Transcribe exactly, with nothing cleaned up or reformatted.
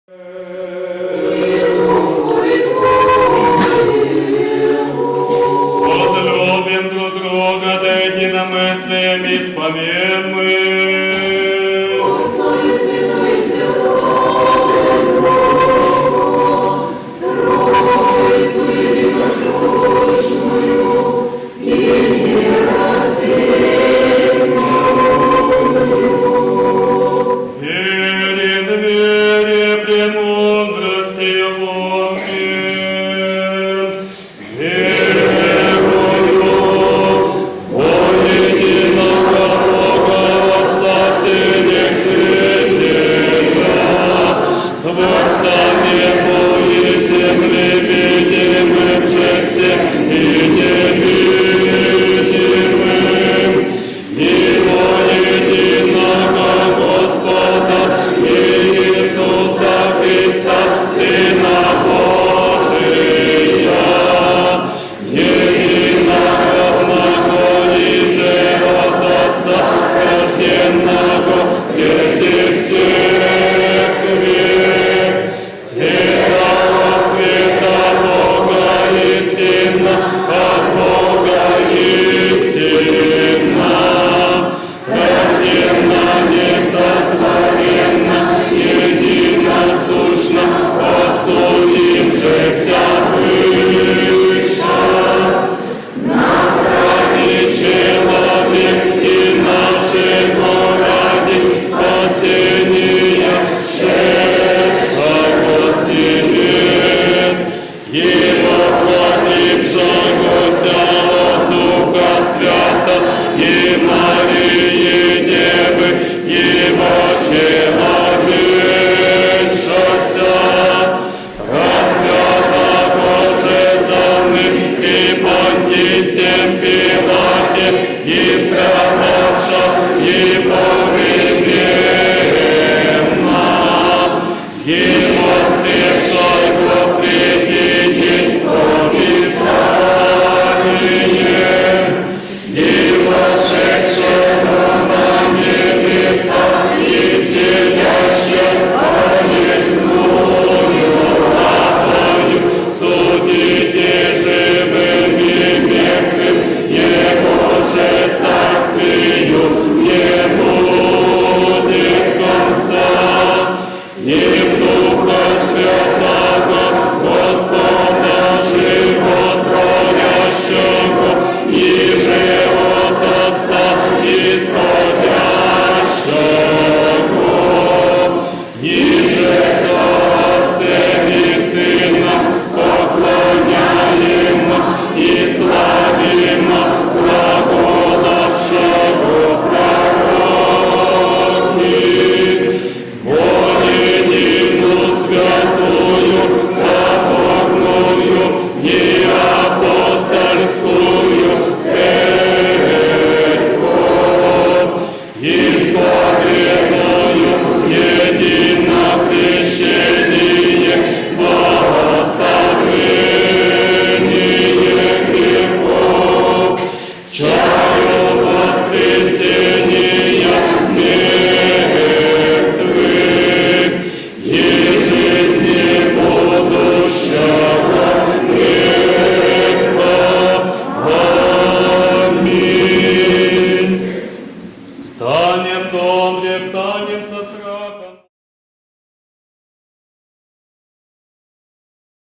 Возлюбим друг друга, да единомыслием исповедуем мы. Отца и Сына и Святого Троицу единосущную и нераздельную. Верен вере премудрости Его мир. Верую во единого Бога Отца всех жителя, Творца неба и земли, видимых же всех и невидимых, Его единого Господа Иисуса Христа, Сына Божия, единого и же от Отца, рожденного прежде всех век, святого цвета Бога истинно, от Бога истинно, рожденно, несотворенно, единосущно, Отцу им же вся выше. Нас ради человек и нашего ради спасения, шедшего с небес, Его платившегося от Духа Свята и Марии Девы, Его человечася, рассятого же за мир и Понтисем Пилате, и страдавша и погребенна, Его святшего в третий день Писание, и вошедшего на небеса, и сидящего одесную властью, судите живым и мертвым, Его же царствию не будет конца. И в Духа Святого Господа животворящего, и же от Отца исходящего, и же с Отцем и Сыном поклоняемо и славимо, глаголавшего пророки, во единую святую, соборную и апостольскую церковь, исповедую едино крещение во оставление грехов, чаю воскресения мертвых и жизни будущего века. Аминь. Станем добре, встанем со